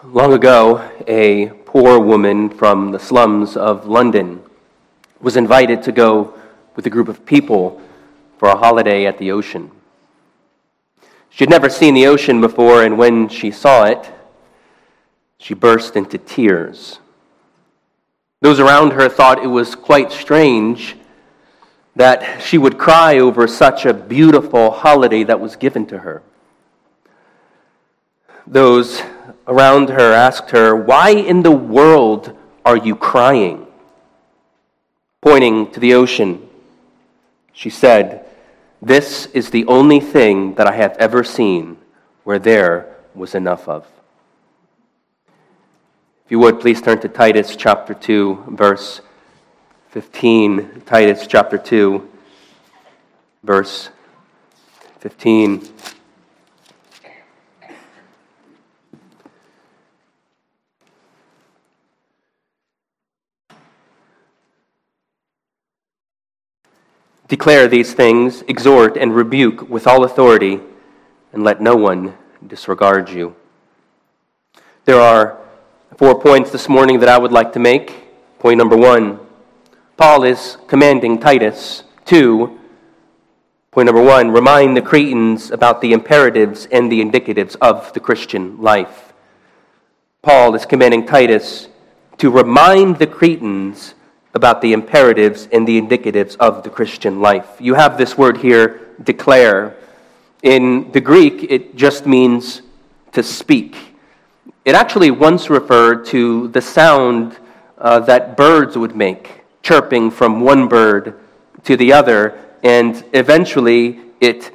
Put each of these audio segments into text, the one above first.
Long ago, a poor woman from the slums of London was invited to go with a group of people for a holiday at the ocean. She had never seen the ocean before, and when she saw it, she burst into tears. Those around her thought it was quite strange that she would cry over such a beautiful holiday that was given to her. Those around her asked her, "Why in the world are you crying?" Pointing to the ocean, she said, "This is the only thing that I have ever seen where there was enough of." If you would, please turn to Titus chapter 2, verse 15. Titus chapter 2, verse 15. Declare these things, exhort and rebuke with all authority, and let no one disregard you. There are 4 points this morning that I would like to make. Point number 1, Paul is commanding Titus to, point number 1, remind the Cretans about the imperatives and the indicatives of the Christian life. Paul is commanding Titus to remind the Cretans about the imperatives and the indicatives of the Christian life. You have this word here, declare. In the Greek, it just means to speak. It actually once referred to the sound that birds would make, chirping from one bird to the other, and eventually it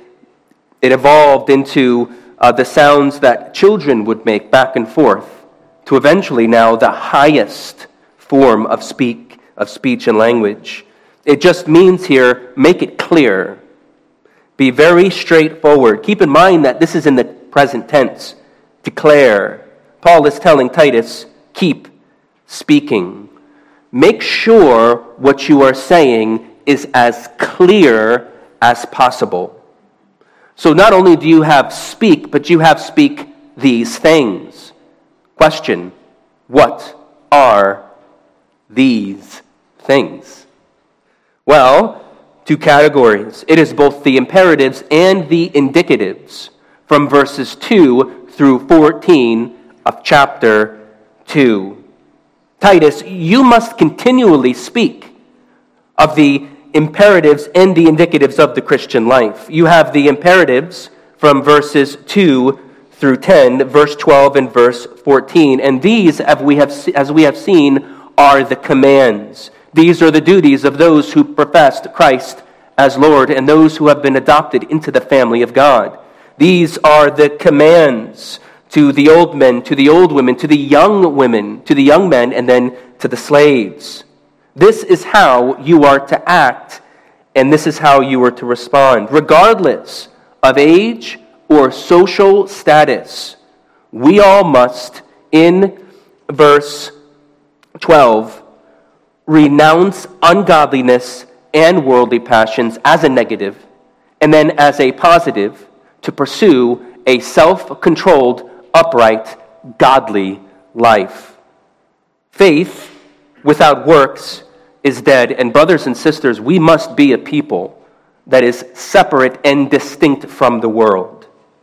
evolved into the sounds that children would make back and forth, to eventually now the highest form of speech and language. It just means here, make it clear. Be very straightforward. Keep in mind that this is in the present tense. Declare. Paul is telling Titus, keep speaking. Make sure what you are saying is as clear as possible. So not only do you have speak, but you have speak these things. Question, what are these things? Well, 2 categories. It is both the imperatives and the indicatives from verses 2 through 14 of chapter 2. Titus, you must continually speak of the imperatives and the indicatives of the Christian life. You have the imperatives from verses 2 through 10, verse 12 and verse 14. And these, as we have seen, are the commands. These are the duties of those who professed Christ as Lord and those who have been adopted into the family of God. These are the commands to the old men, to the old women, to the young women, to the young men, and then to the slaves. This is how you are to act, and this is how you are to respond. Regardless of age or social status, we all must, in verse 12, renounce ungodliness and worldly passions as a negative, and then as a positive, to pursue a self-controlled, upright, godly life. Faith without works is dead, and brothers and sisters, we must be a people that is separate and distinct from the world.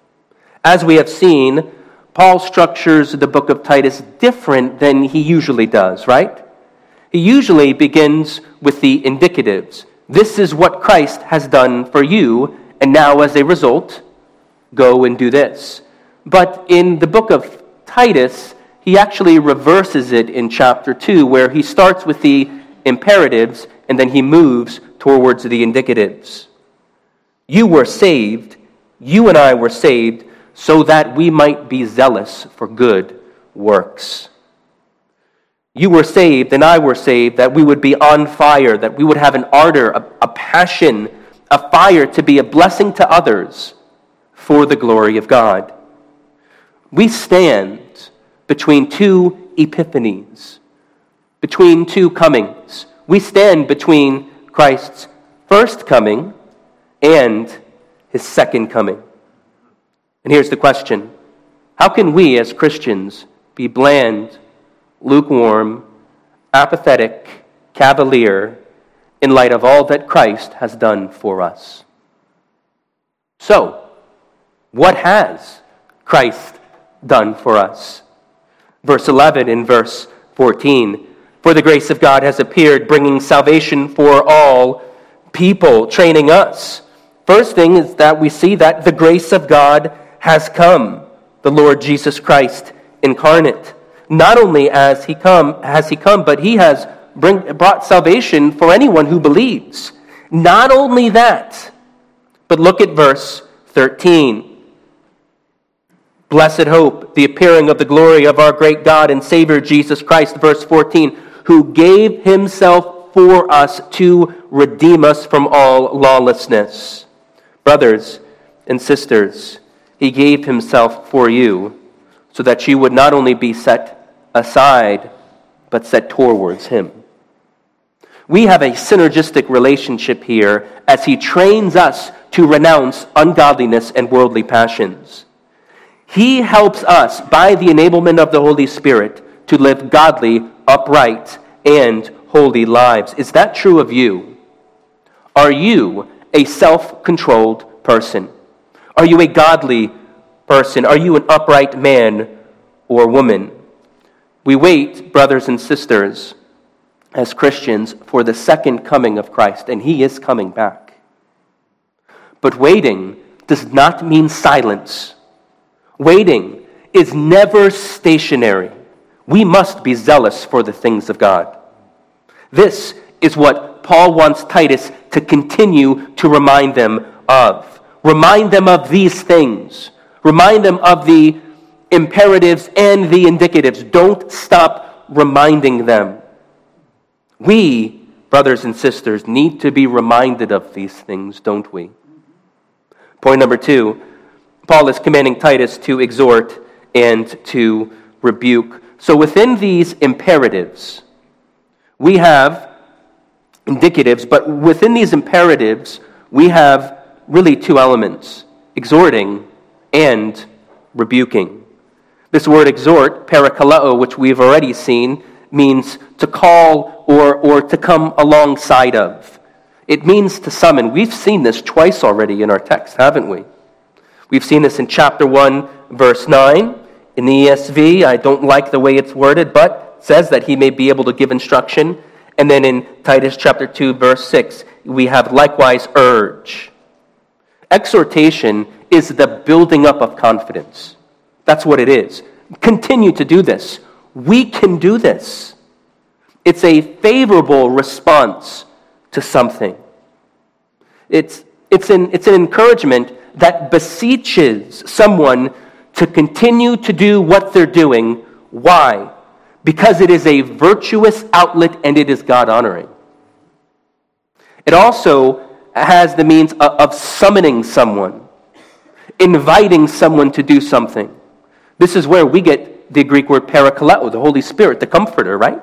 As we have seen, Paul structures the book of Titus different than he usually does, right? He usually begins with the indicatives. This is what Christ has done for you, and now as a result, go and do this. But in the book of Titus, he actually reverses it in chapter 2, where he starts with the imperatives, and then he moves towards the indicatives. You were saved, you and I were saved, so that we might be zealous for good works. You were saved and I were saved that we would be on fire, that we would have an ardor, a passion, a fire to be a blessing to others for the glory of God. We stand between 2 epiphanies, between 2 comings. We stand between Christ's first coming and his second coming. And here's the question. How can we as Christians be bland, lukewarm, apathetic, cavalier, in light of all that Christ has done for us. So, what has Christ done for us? Verse 11 and verse 14. For the grace of God has appeared, bringing salvation for all people, training us. First thing is that we see that the grace of God has come, the Lord Jesus Christ incarnate. Not only has he come, but he has brought salvation for anyone who believes. Not only that, but look at verse 13. Blessed hope, the appearing of the glory of our great God and Savior Jesus Christ, verse 14, who gave himself for us to redeem us from all lawlessness. Brothers and sisters, he gave himself for you so that you would not only be set aside, but set towards him. We have a synergistic relationship here as he trains us to renounce ungodliness and worldly passions. He helps us by the enablement of the Holy Spirit to live godly, upright, and holy lives. Is that true of you? Are you a self-controlled person? Are you a godly person? Are you an upright man or woman? We wait, brothers and sisters, as Christians, for the second coming of Christ, and he is coming back. But waiting does not mean silence. Waiting is never stationary. We must be zealous for the things of God. This is what Paul wants Titus to continue to remind them of. Remind them of these things. Remind them of the imperatives and the indicatives. Don't stop reminding them. We, brothers and sisters, need to be reminded of these things, don't we? Point number 2, Paul is commanding Titus to exhort and to rebuke. So within these imperatives, we have indicatives, but within these imperatives, we have really two elements, exhorting and rebuking. This word exhort, parakaleo, which we've already seen, means to call or to come alongside of. It means to summon. We've seen this twice already in our text, haven't we? We've seen this in chapter 1, verse 9. In the ESV, I don't like the way it's worded, but it says that he may be able to give instruction. And then in Titus chapter 2, verse 6, we have likewise urge. Exhortation is the building up of confidence. That's what it is. Continue to do this. We can do this. It's a favorable response to something. It's an encouragement that beseeches someone to continue to do what they're doing. Why? Because it is a virtuous outlet and it is God-honoring. It also has the means of summoning someone, inviting someone to do something. This is where we get the Greek word parakaleo, the Holy Spirit, the Comforter, right?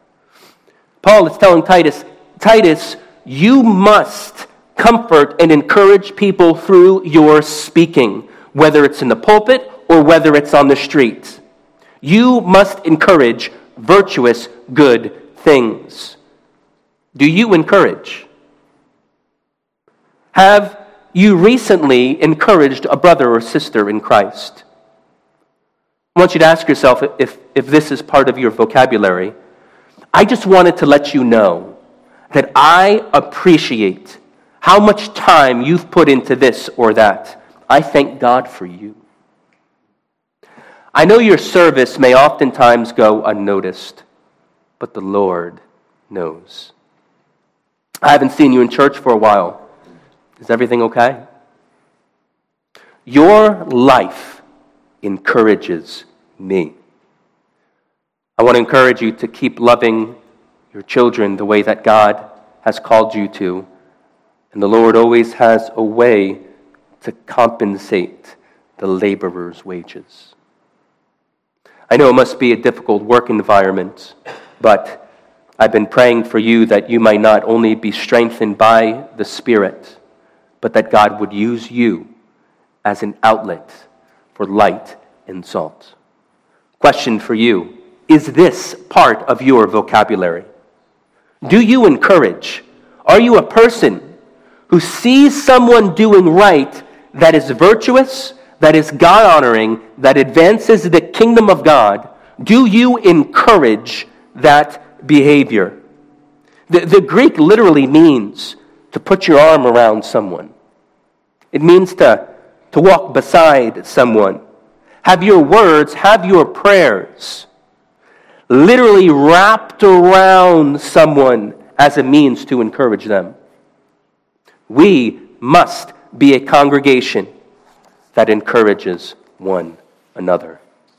Paul is telling Titus, you must comfort and encourage people through your speaking, whether it's in the pulpit or whether it's on the street. You must encourage virtuous, good things. Do you encourage? Have you recently encouraged a brother or sister in Christ? I want you to ask yourself if this is part of your vocabulary. I just wanted to let you know that I appreciate how much time you've put into this or that. I thank God for you. I know your service may oftentimes go unnoticed, but the Lord knows. I haven't seen you in church for a while. Is everything okay? Your life encourages me. I want to encourage you to keep loving your children the way that God has called you to. And the Lord always has a way to compensate the laborer's wages. I know it must be a difficult work environment, but I've been praying for you that you might not only be strengthened by the Spirit, but that God would use you as an outlet for light and salt. Question for you. Is this part of your vocabulary? Do you encourage? Are you a person who sees someone doing right that is virtuous, that is God-honoring, that advances the kingdom of God? Do you encourage that behavior? The Greek literally means to put your arm around someone. It means to walk beside someone. Have your words, have your prayers literally wrapped around someone as a means to encourage them. We must be a congregation that encourages one another.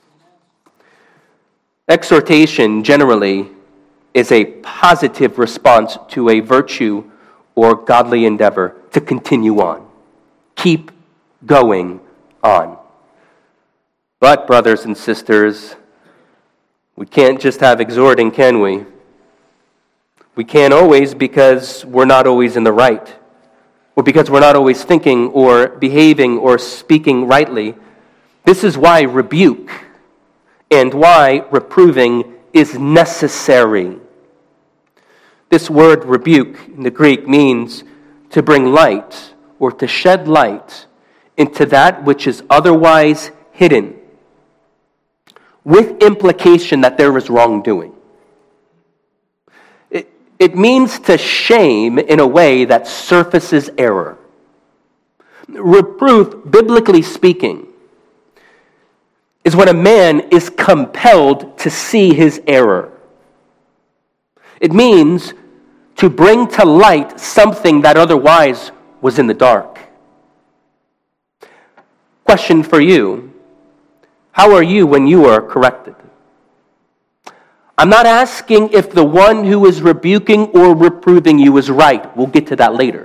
Exhortation generally is a positive response to a virtue or godly endeavor to continue on. Keep going on. But, brothers and sisters, we can't just have exhorting, can we? We can't always, because we're not always in the right, or because we're not always thinking or behaving or speaking rightly. This is why rebuke and why reproving is necessary. This word rebuke in the Greek means to bring light or to shed light into that which is otherwise hidden, with implication that there is wrongdoing. It means to shame in a way that surfaces error. Reproof, biblically speaking, is when a man is compelled to see his error. It means to bring to light something that otherwise was in the dark. Question for you. How are you when you are corrected? I'm not asking if the one who is rebuking or reproving you is right. We'll get to that later.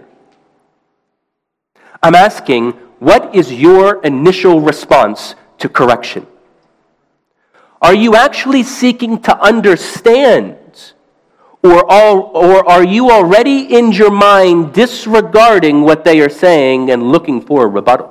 I'm asking, what is your initial response to correction? Are you actually seeking to understand, or are you already in your mind disregarding what they are saying and looking for a rebuttal?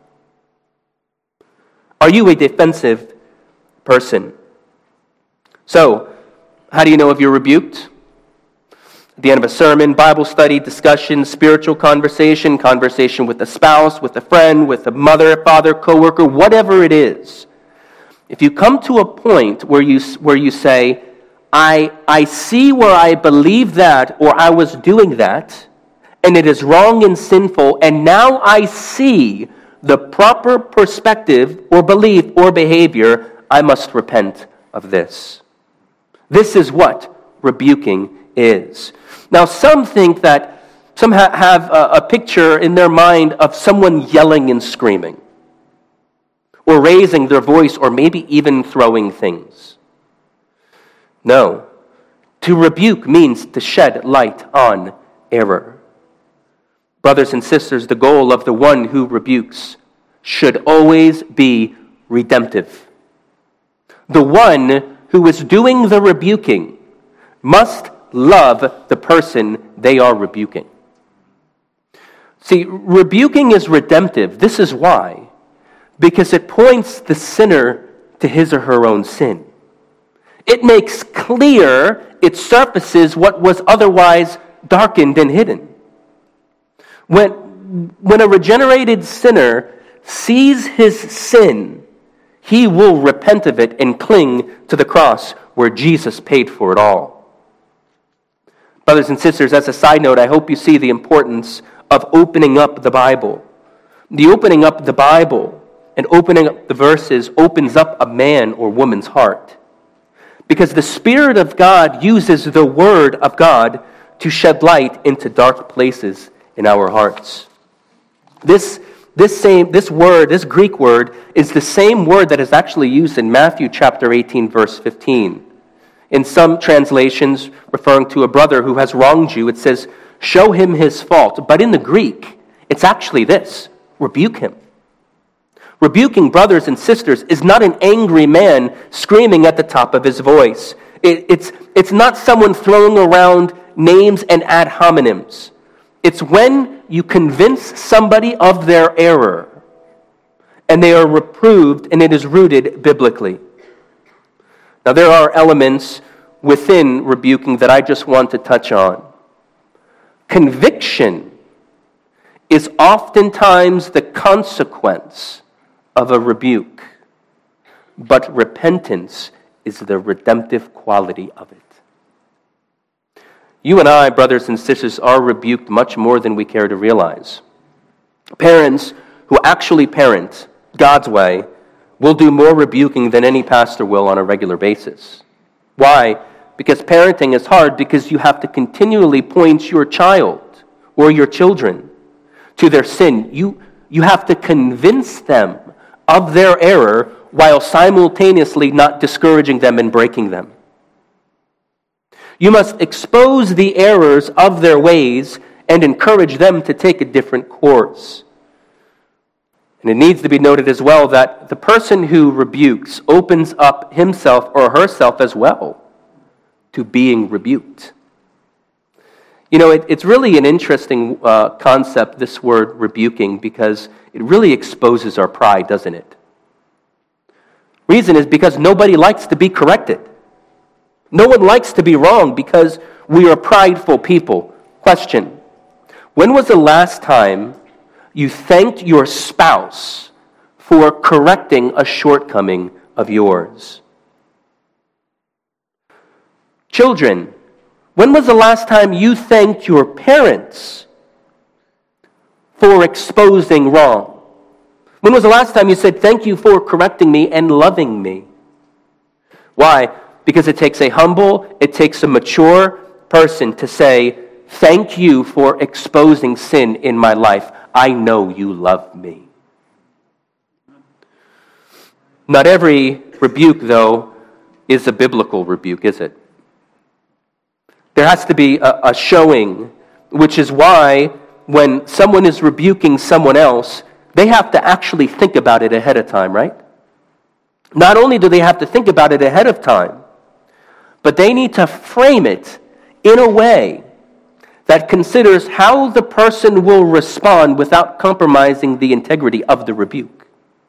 Are you a defensive person? So, how do you know if you're rebuked? At the end of a sermon, Bible study, discussion, spiritual conversation, conversation with a spouse, with a friend, with a mother, father, coworker, whatever it is. If you come to a point where you say, I see where I believe that, or I was doing that, and it is wrong and sinful, and now I see the proper perspective or belief or behavior, I must repent of this. This is what rebuking is. Now, some think that some have a picture in their mind of someone yelling and screaming, or raising their voice, or maybe even throwing things. No. To rebuke means to shed light on error. Brothers and sisters, the goal of the one who rebukes should always be redemptive. The one who is doing the rebuking must love the person they are rebuking. See, rebuking is redemptive. This is why. Because it points the sinner to his or her own sin. It makes clear, it surfaces what was otherwise darkened and hidden. When a regenerated sinner sees his sin, he will repent of it and cling to the cross where Jesus paid for it all. Brothers and sisters, as a side note, I hope you see the importance of opening up the Bible. The opening up the Bible and opening up the verses opens up a man or woman's heart. Because the Spirit of God uses the Word of God to shed light into dark places in our hearts. This Greek word, is the same word that is actually used in Matthew chapter 18, verse 15. In some translations, referring to a brother who has wronged you, it says, show him his fault. But in the Greek, it's actually this, rebuke him. Rebuking brothers and sisters is not an angry man screaming at the top of his voice. It's not someone throwing around names and ad hominems. It's when you convince somebody of their error and they are reproved and it is rooted biblically. Now, there are elements within rebuking that I just want to touch on. Conviction is oftentimes the consequence of a rebuke, but repentance is the redemptive quality of it. You and I, brothers and sisters, are rebuked much more than we care to realize. Parents who actually parent God's way will do more rebuking than any pastor will on a regular basis. Why? Because parenting is hard because you have to continually point your child or your children to their sin. You have to convince them of their error while simultaneously not discouraging them and breaking them. You must expose the errors of their ways and encourage them to take a different course. And it needs to be noted as well that the person who rebukes opens up himself or herself as well to being rebuked. You know, it's really an interesting concept, this word rebuking, because it really exposes our pride, doesn't it? Reason is because nobody likes to be corrected. No one likes to be wrong because we are prideful people. Question: when was the last time you thanked your spouse for correcting a shortcoming of yours? Children, when was the last time you thanked your parents for exposing wrong? When was the last time you said, "Thank you for correcting me and loving me"? Why? Because it takes a humble, it takes a mature person to say, "Thank you for exposing sin in my life. I know you love me." Not every rebuke, though, is a biblical rebuke, is it? There has to be a showing, which is why when someone is rebuking someone else, they have to actually think about it ahead of time, right? Not only do they have to think about it ahead of time, but they need to frame it in a way that considers how the person will respond without compromising the integrity of the rebuke.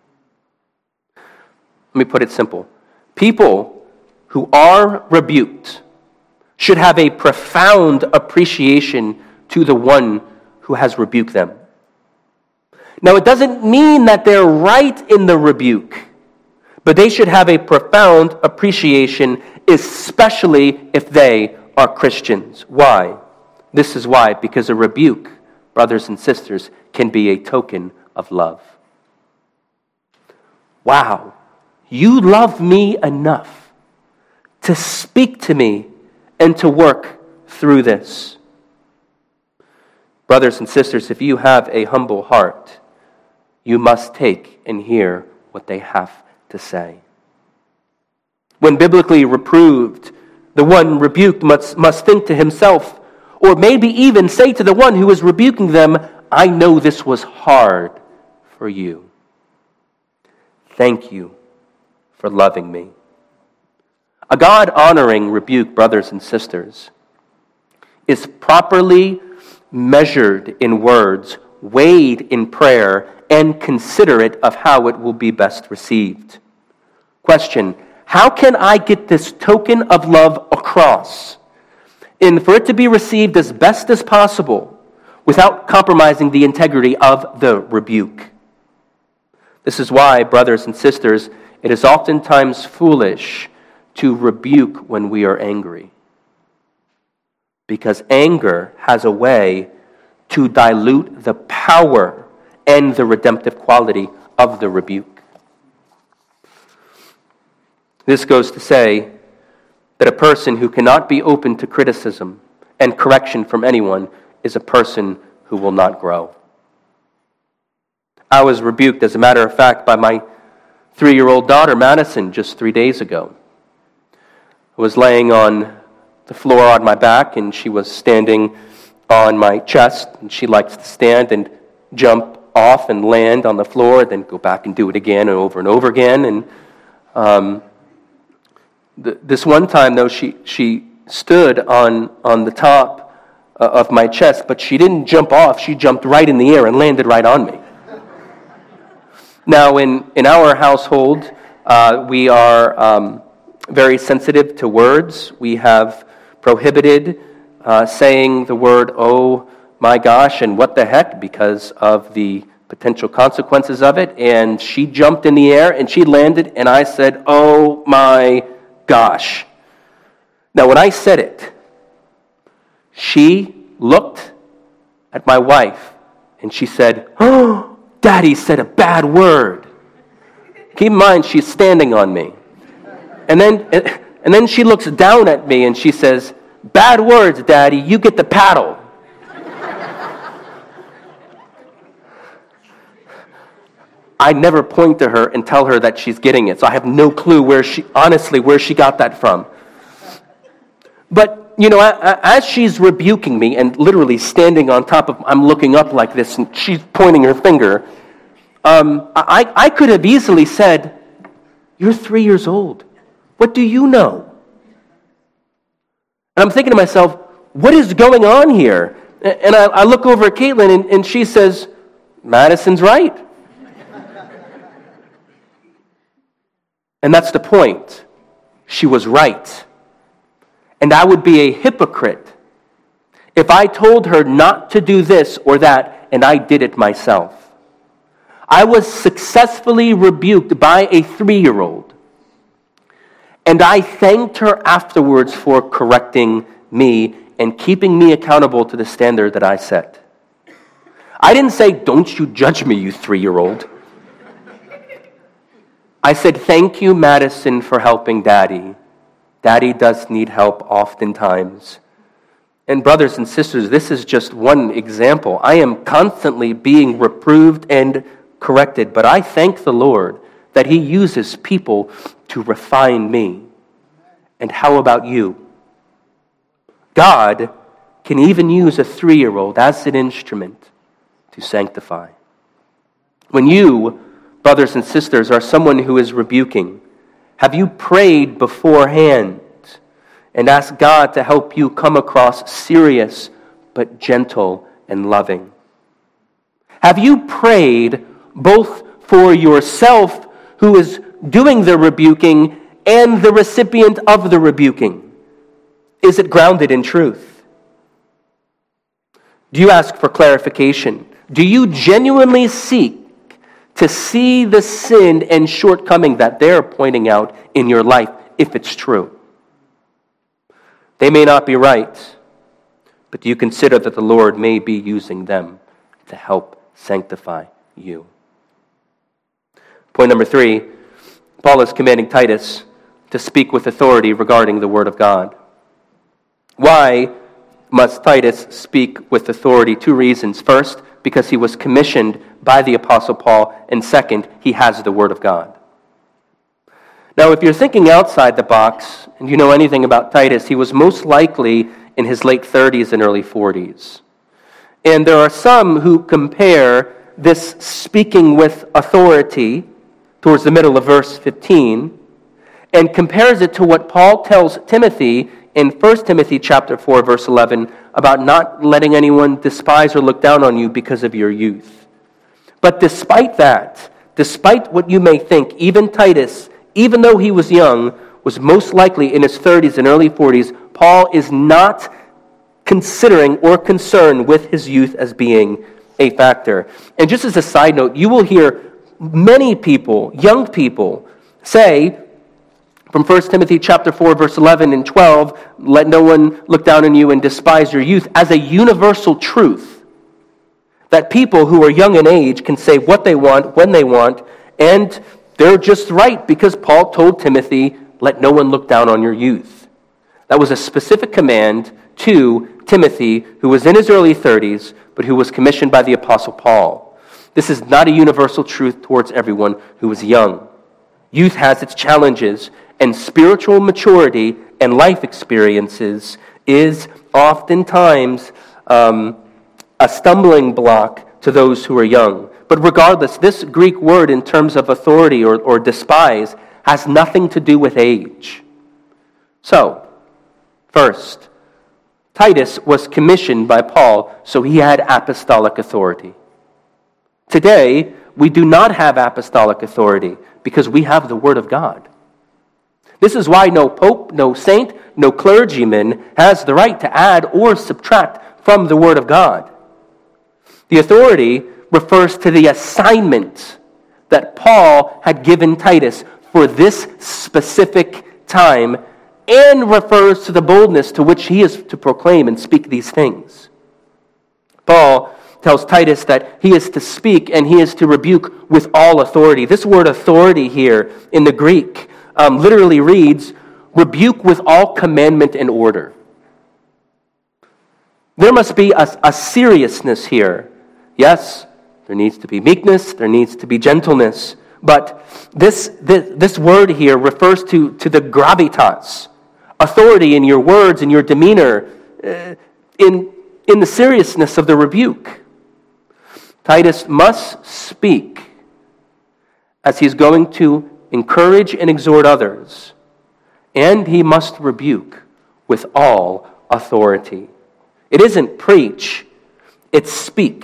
Let me put it simple. People who are rebuked should have a profound appreciation to the one who has rebuked them. Now, it doesn't mean that they're right in the rebuke, but they should have a profound appreciation, especially if they are Christians. Why? This is why, because a rebuke, brothers and sisters, can be a token of love. Wow, you love me enough to speak to me and to work through this. Brothers and sisters, if you have a humble heart, you must take and hear what they have to say. When biblically reproved, the one rebuked must think to himself, or maybe even say to the one who is rebuking them, "I know this was hard for you. Thank you for loving me." A God-honoring rebuke, brothers and sisters, is properly measured in words, weighed in prayer, and considerate of how it will be best received. Question: how can I get this token of love across, and for it to be received as best as possible without compromising the integrity of the rebuke? This is why, brothers and sisters, it is oftentimes foolish to rebuke when we are angry, because anger has a way to dilute the power and the redemptive quality of the rebuke. This goes to say that a person who cannot be open to criticism and correction from anyone is a person who will not grow. I was rebuked, as a matter of fact, by my 3-year-old daughter, Madison, just 3 days ago. I was laying on the floor on my back, and she was standing on my chest, and she likes to stand and jump off and land on the floor, then go back and do it again and over again. And this one time, though, she stood on the top of my chest, but she didn't jump off. She jumped right in the air and landed right on me. Now, in our household, we are very sensitive to words. We have prohibited saying the word, "oh my gosh," and "what the heck," because of the potential consequences of it. And she jumped in the air and she landed, and I said, "oh my gosh." Now, when I said it, she looked at my wife and she said, "oh, Daddy said a bad word." Keep in mind, she's standing on me. And then she looks down at me and she says, "bad words, Daddy, you get the paddle." I never point to her and tell her that she's getting it, so I have no clue where she got that from. But, as she's rebuking me and literally standing on top of, I'm looking up like this and she's pointing her finger, I could have easily said, "you're 3 years old. What do you know?" And I'm thinking to myself, what is going on here? And I look over at Caitlin and she says, "Madison's right." And that's the point. She was right. And I would be a hypocrite if I told her not to do this or that and I did it myself. I was successfully rebuked by a 3-year-old. And I thanked her afterwards for correcting me and keeping me accountable to the standard that I set. I didn't say, "don't you judge me, you 3-year-old." I said, "thank you, Madison, for helping Daddy. Daddy does need help oftentimes." And brothers and sisters, this is just one example. I am constantly being reproved and corrected, but I thank the Lord that He uses people to refine me. And how about you? God can even use a 3-year-old as an instrument to sanctify. When you, brothers and sisters, are someone who is rebuking, have you prayed beforehand and asked God to help you come across serious but gentle and loving? Have you prayed both for yourself who is doing the rebuking and the recipient of the rebuking? Is it grounded in truth? Do you ask for clarification? Do you genuinely seek to see the sin and shortcoming that they're pointing out in your life, if it's true? They may not be right, but do you consider that the Lord may be using them to help sanctify you? Point number 3, Paul is commanding Titus to speak with authority regarding the Word of God. Why must Titus speak with authority? 2 reasons. First, because he was commissioned by the Apostle Paul, and second, he has the Word of God. Now, if you're thinking outside the box, and you know anything about Titus, he was most likely in his late 30s and early 40s. And there are some who compare this speaking with authority towards the middle of verse 15 and compares it to what Paul tells Timothy in 1 Timothy chapter 4, verse 11, about not letting anyone despise or look down on you because of your youth. But despite that, despite what you may think, even Titus, even though he was young, was most likely in his 30s and early 40s, Paul is not considering or concerned with his youth as being a factor. And just as a side note, you will hear many people, young people, say from 1 Timothy chapter 4, verse 11 and 12, "let no one look down on you and despise your youth," as a universal truth. That people who are young in age can say what they want, when they want, and they're just right because Paul told Timothy, "let no one look down on your youth." That was a specific command to Timothy, who was in his early 30s, but who was commissioned by the Apostle Paul. This is not a universal truth towards everyone who is young. Youth has its challenges, and spiritual maturity and life experiences is oftentimes a stumbling block to those who are young. But regardless, this Greek word in terms of authority or despise has nothing to do with age. So, first, Titus was commissioned by Paul, so he had apostolic authority. Today, we do not have apostolic authority because we have the Word of God. This is why no pope, no saint, no clergyman has the right to add or subtract from the Word of God. The authority refers to the assignment that Paul had given Titus for this specific time, and refers to the boldness to which he is to proclaim and speak these things. Paul tells Titus that he is to speak and he is to rebuke with all authority. This word authority here in the Greek literally reads, rebuke with all commandment and order. There must be a seriousness here. Yes, there needs to be meekness, there needs to be gentleness, but this word here refers to the gravitas, authority in your words and your demeanor, in the seriousness of the rebuke. Titus must speak as he's going to encourage and exhort others, and he must rebuke with all authority. It isn't preach, it's speak.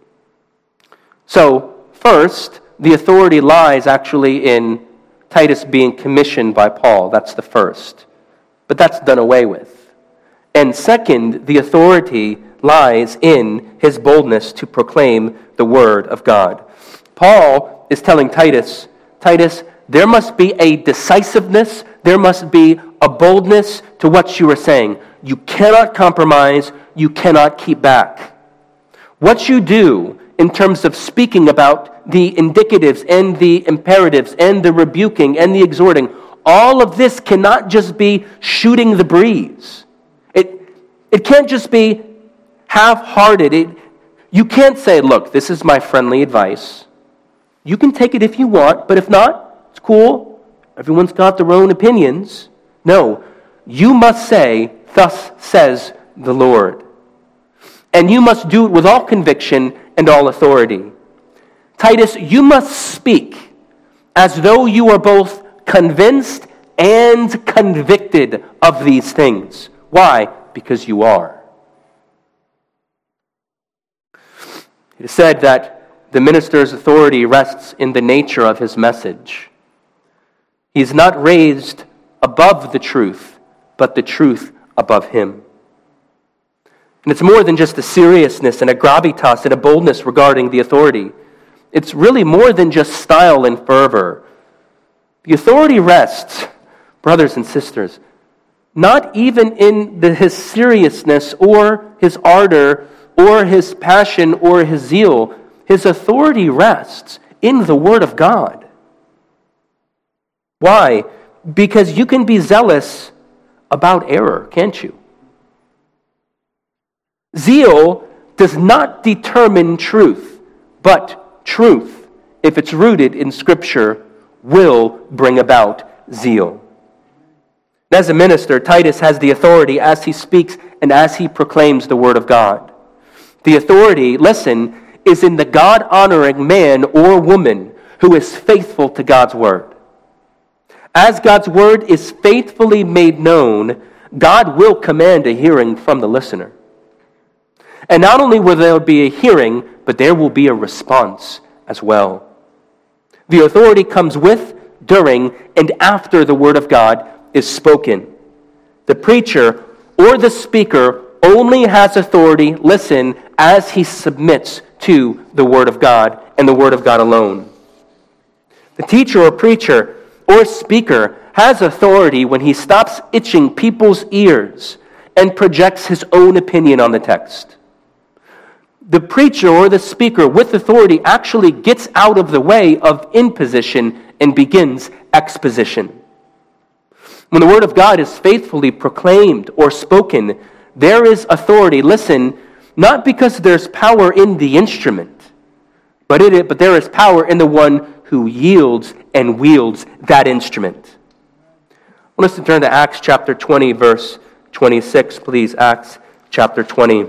So, first, the authority lies actually in Titus being commissioned by Paul. That's the first. But that's done away with. And second, the authority lies in his boldness to proclaim the word of God. Paul is telling Titus, there must be a decisiveness, there must be a boldness to what you are saying. You cannot compromise, you cannot keep back. What you do in terms of speaking about the indicatives and the imperatives and the rebuking and the exhorting, all of this cannot just be shooting the breeze. It can't just be half-hearted. You can't say, look, this is my friendly advice. You can take it if you want, but if not, it's cool. Everyone's got their own opinions. No, you must say, thus says the Lord. And you must do it with all conviction and all authority. Titus, you must speak as though you are both convinced and convicted of these things. Why? Because you are. It is said that the minister's authority rests in the nature of his message. He is not raised above the truth, but the truth above him. And it's more than just a seriousness and a gravitas and a boldness regarding the authority. It's really more than just style and fervor. The authority rests, brothers and sisters, not even in his seriousness or his ardor or his passion or his zeal. His authority rests in the Word of God. Why? Because you can be zealous about error, can't you? Zeal does not determine truth, but truth, if it's rooted in Scripture, will bring about zeal. As a minister, Titus has the authority as he speaks and as he proclaims the Word of God. The authority, listen, is in the God-honoring man or woman who is faithful to God's Word. As God's Word is faithfully made known, God will command a hearing from the listener. And not only will there be a hearing, but there will be a response as well. The authority comes with, during, and after the Word of God is spoken. The preacher or the speaker only has authority, listen, as he submits to the Word of God and the Word of God alone. The teacher or preacher or speaker has authority when he stops itching people's ears and projects his own opinion on the text. The preacher or the speaker with authority actually gets out of the way of imposition and begins exposition. When the Word of God is faithfully proclaimed or spoken, there is authority, listen, not because there's power in the instrument, but there is power in the one who yields and wields that instrument. I want us to turn to Acts chapter 20, verse 26, please. Acts chapter 20.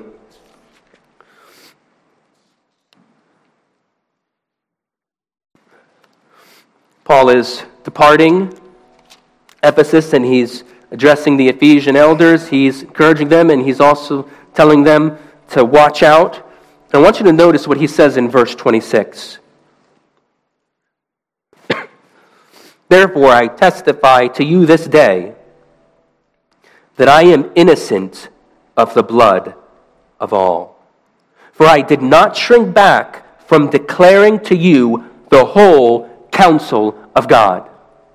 Paul is departing Ephesus, and he's addressing the Ephesian elders. He's encouraging them, and he's also telling them to watch out. And I want you to notice what he says in verse 26. Therefore, I testify to you this day that I am innocent of the blood of all. For I did not shrink back from declaring to you the whole counsel of God.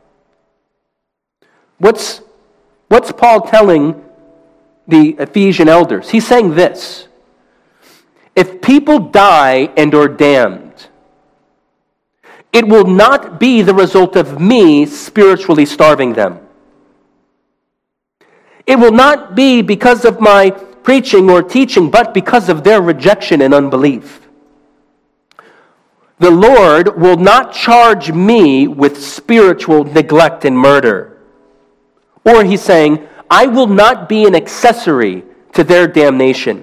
What's Paul telling the Ephesian elders? He's saying this: if people die and are damned, it will not be the result of me spiritually starving them. It will not be because of my preaching or teaching, but because of their rejection and unbelief. The Lord will not charge me with spiritual neglect and murder. Or he's saying, I will not be an accessory to their damnation.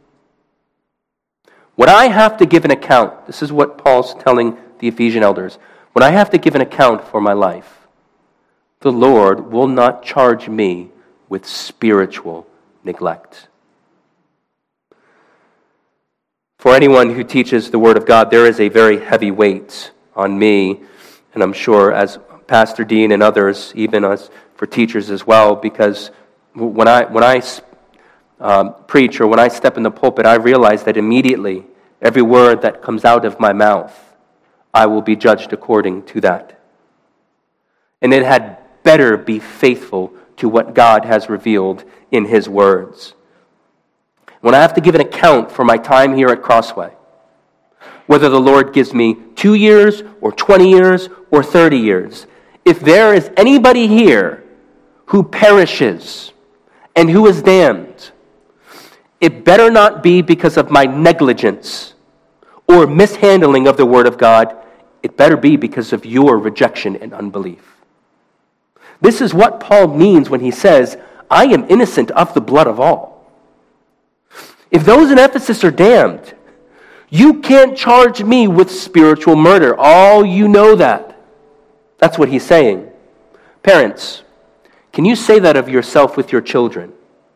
When I have to give an account, this is what Paul's telling the Ephesian elders, when I have to give an account for my life, the Lord will not charge me with spiritual neglect. For anyone who teaches the Word of God, there is a very heavy weight on me, and I'm sure as Pastor Dean and others, even as for teachers as well, because when I preach or when I step in the pulpit, I realize that immediately every word that comes out of my mouth, I will be judged according to that. And it had better be faithful to what God has revealed in His words. When I have to give an account for my time here at Crossway, whether the Lord gives me 2 years or 20 years or 30 years, if there is anybody here who perishes and who is damned, it better not be because of my negligence or mishandling of the Word of God. It better be because of your rejection and unbelief. This is what Paul means when he says, I am innocent of the blood of all. If those in Ephesus are damned, you can't charge me with spiritual murder. All you know that. That's what he's saying. Parents, can you say that of yourself with your children?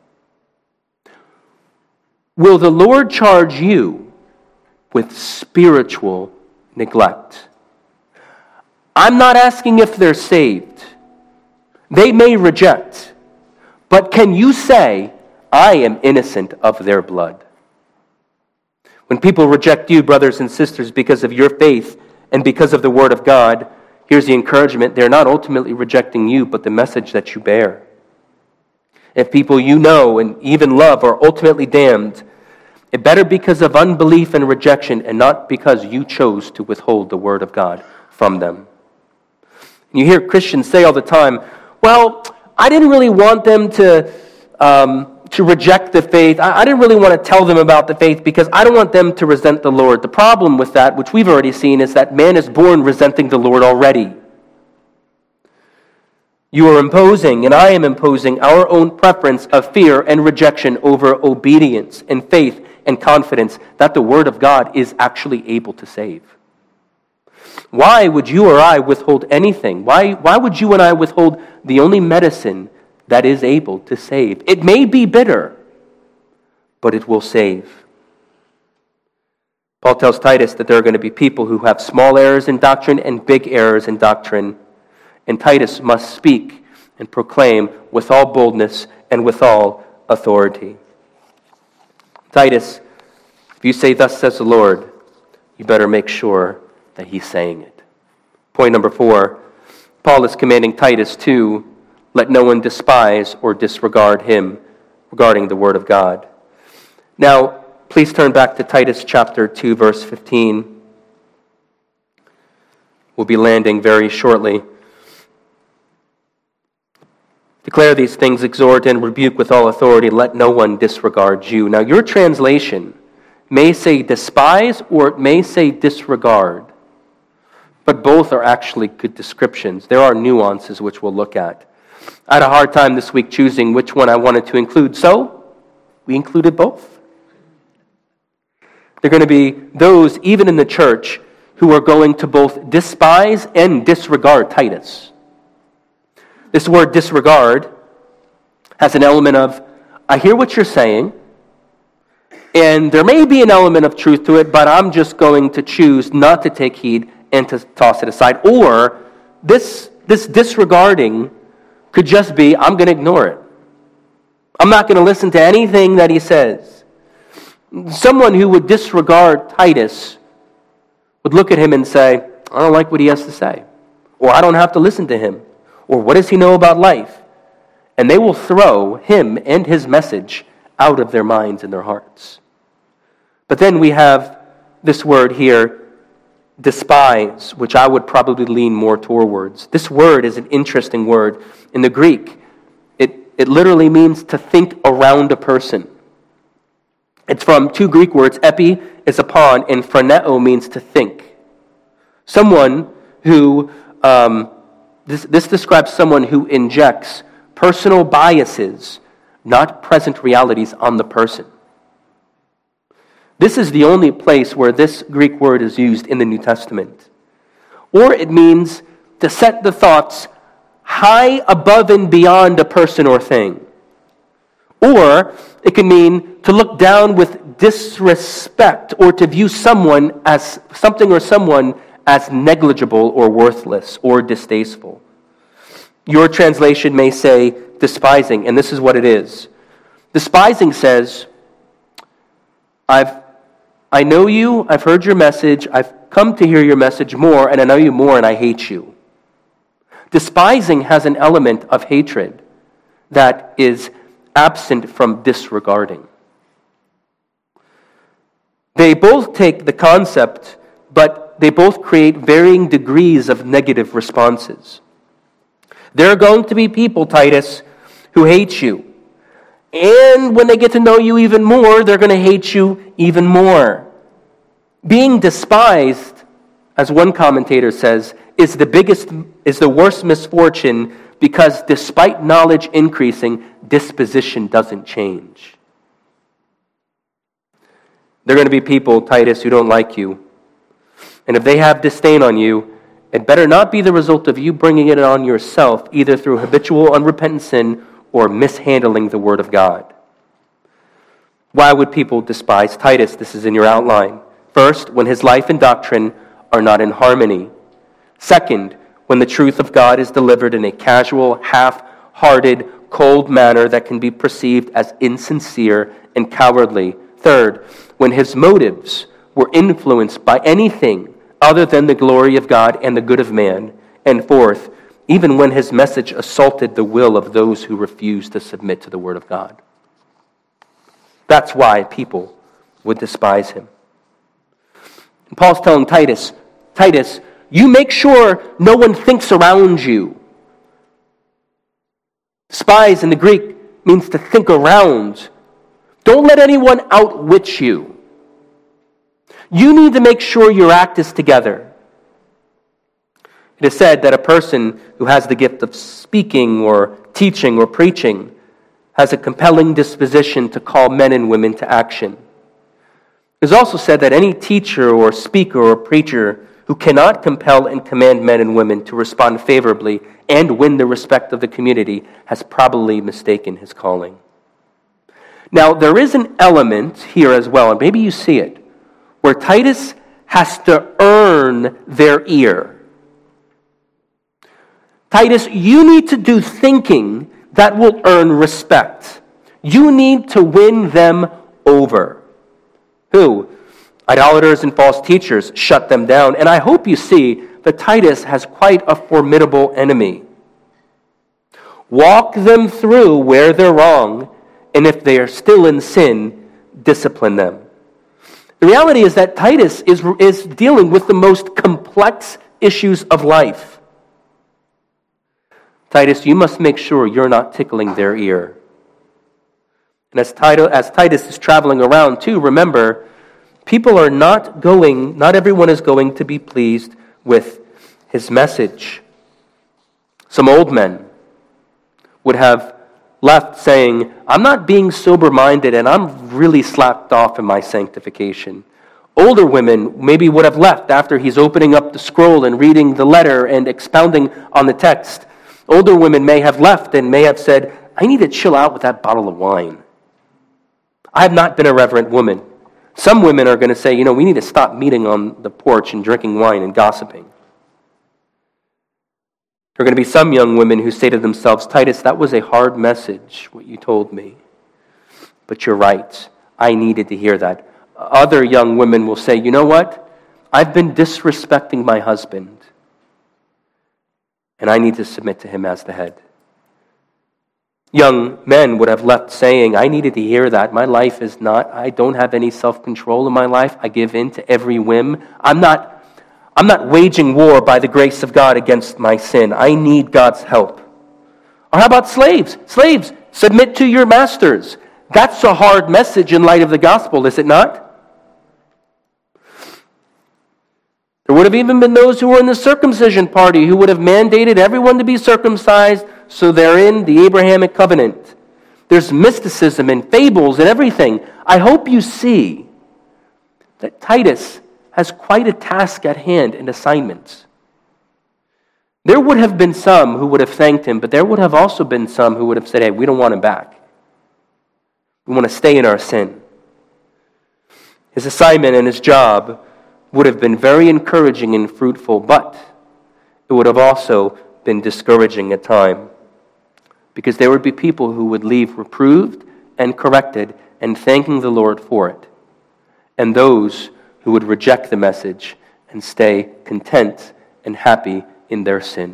Will the Lord charge you with spiritual neglect? I'm not asking if they're saved. They may reject. But can you say, I am innocent of their blood? When people reject you, brothers and sisters, because of your faith and because of the Word of God, here's the encouragement. They're not ultimately rejecting you, but the message that you bear. If people you know and even love are ultimately damned, it better because of unbelief and rejection and not because you chose to withhold the Word of God from them. You hear Christians say all the time, well, I didn't really want them to reject the faith. I didn't really want to tell them about the faith because I don't want them to resent the Lord. The problem with that, which we've already seen, is that man is born resenting the Lord already. You are imposing, and I am imposing, our own preference of fear and rejection over obedience and faith and confidence that the Word of God is actually able to save. Why would you or I withhold anything? Why would you and I withhold the only medicine that is able to save? It may be bitter, but it will save. Paul tells Titus that there are going to be people who have small errors in doctrine and big errors in doctrine, and Titus must speak and proclaim with all boldness and with all authority. Titus, if you say, thus says the Lord, you better make sure that he's saying it. Point number 4, Paul is commanding Titus to let no one despise or disregard him regarding the Word of God. Now, please turn back to Titus chapter 2, verse 15. We'll be landing very shortly. Declare these things, exhort and rebuke with all authority, let no one disregard you. Now, your translation may say despise or it may say disregard, but both are actually good descriptions. There are nuances which we'll look at. I had a hard time this week choosing which one I wanted to include, so we included both. There are going to be those, even in the church, who are going to both despise and disregard Titus. This word disregard has an element of, I hear what you're saying, and there may be an element of truth to it, but I'm just going to choose not to take heed and to toss it aside. Or this this disregarding could just be, I'm going to ignore it. I'm not going to listen to anything that he says. Someone who would disregard Titus would look at him and say, I don't like what he has to say. Or I don't have to listen to him. Or what does he know about life? And they will throw him and his message out of their minds and their hearts. But then we have this word here, despise, which I would probably lean more towards. This word is an interesting word. In the Greek, it literally means to think around a person. It's from two Greek words. Epi is upon, and phroneo means to think. Someone who, this describes someone who injects personal biases, not present realities, on the person. This is the only place where this Greek word is used in the New Testament. Or it means to set the thoughts high above and beyond a person or thing. Or it can mean to look down with disrespect or to view someone as something or someone as negligible or worthless or distasteful. Your translation may say despising, and this is what it is. Despising says, I know you, I've heard your message, I've come to hear your message more, and I know you more, and I hate you. Despising has an element of hatred that is absent from disregarding. They both take the concept, but they both create varying degrees of negative responses. There are going to be people, Titus, who hate you. And when they get to know you even more, they're going to hate you even more. Being despised, as one commentator says, is the worst misfortune, because despite knowledge increasing, disposition doesn't change. There are going to be people, Titus, who don't like you. And if they have disdain on you, it better not be the result of you bringing it on yourself, either through habitual unrepentant sin or mishandling the Word of God. Why would people despise Titus? This is in your outline. First, when his life and doctrine are not in harmony. Second, when the truth of God is delivered in a casual, half-hearted, cold manner that can be perceived as insincere and cowardly. Third, when his motives were influenced by anything other than the glory of God and the good of man. And fourth, even when his message assaulted the will of those who refused to submit to the Word of God. That's why people would despise him. And Paul's telling Titus, you make sure no one thinks around you. Despise in the Greek means to think around. Don't let anyone outwit you. You need to make sure your act is together. It is said that a person who has the gift of speaking or teaching or preaching has a compelling disposition to call men and women to action. It is also said that any teacher or speaker or preacher who cannot compel and command men and women to respond favorably and win the respect of the community has probably mistaken his calling. Now, there is an element here as well, and maybe you see it, where Titus has to earn their ear. Titus, you need to do thinking that will earn respect. You need to win them over. Who? Idolaters and false teachers. Shut them down. And I hope you see that Titus has quite a formidable enemy. Walk them through where they're wrong, and if they are still in sin, discipline them. The reality is that Titus is dealing with the most complex issues of life. Titus, you must make sure you're not tickling their ear. And as Titus is traveling around too, remember, not everyone is going to be pleased with his message. Some old men would have left saying, I'm not being sober-minded and I'm really slacked off in my sanctification. Older women maybe would have left after he's opening up the scroll and reading the letter and expounding on the text. Older women may have left and may have said, I need to chill out with that bottle of wine. I have not been a reverent woman. Some women are going to say, we need to stop meeting on the porch and drinking wine and gossiping. There are going to be some young women who say to themselves, Titus, that was a hard message, what you told me. But you're right. I needed to hear that. Other young women will say, you know what? I've been disrespecting my husband, and I need to submit to him as the head. Young men would have left saying, I needed to hear that. My life is not, I don't have any self-control in my life. I give in to every whim. I'm not waging war by the grace of God against my sin. I need God's help. Or how about slaves? Slaves, submit to your masters. That's a hard message in light of the gospel, is it not? There would have even been those who were in the circumcision party who would have mandated everyone to be circumcised, so they're in the Abrahamic covenant. There's mysticism and fables and everything. I hope you see that Titus has quite a task at hand and assignments. There would have been some who would have thanked him, but there would have also been some who would have said, hey, we don't want him back. We want to stay in our sin. His assignment and his job would have been very encouraging and fruitful, but it would have also been discouraging at times, because there would be people who would leave reproved and corrected and thanking the Lord for it, and those who would reject the message and stay content and happy in their sin.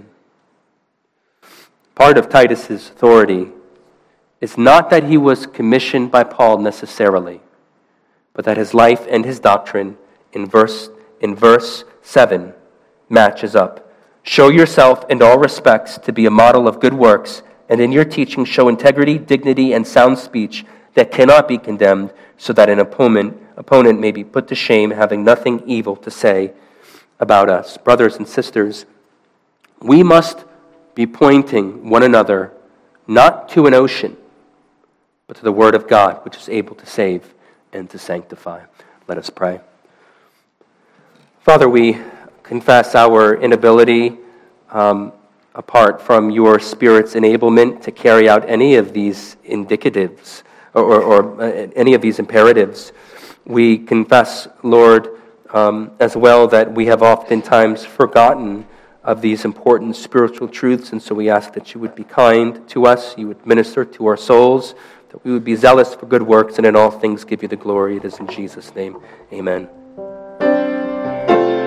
Part of Titus's authority is not that he was commissioned by Paul necessarily, but that his life and his doctrine in verse 7 matches up. Show yourself in all respects to be a model of good works, and in your teaching show integrity, dignity, and sound speech that cannot be condemned, so that an opponent may be put to shame, having nothing evil to say about us. Brothers and sisters, we must be pointing one another not to an ocean, but to the Word of God, which is able to save and to sanctify. Let us pray. Father, we confess our inability, apart from your Spirit's enablement, to carry out any of these indicatives or any of these imperatives. We confess, Lord, as well, that we have oftentimes forgotten of these important spiritual truths, and so we ask that you would be kind to us, you would minister to our souls, that we would be zealous for good works, and in all things give you the glory. It is in Jesus' name. Amen.